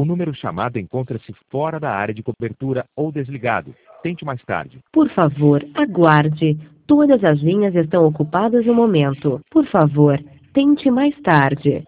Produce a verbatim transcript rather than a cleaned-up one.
O número chamado encontra-se fora da área de cobertura ou desligado. Tente mais tarde. Por favor, aguarde. Todas as linhas estão ocupadas no momento. Por favor, tente mais tarde.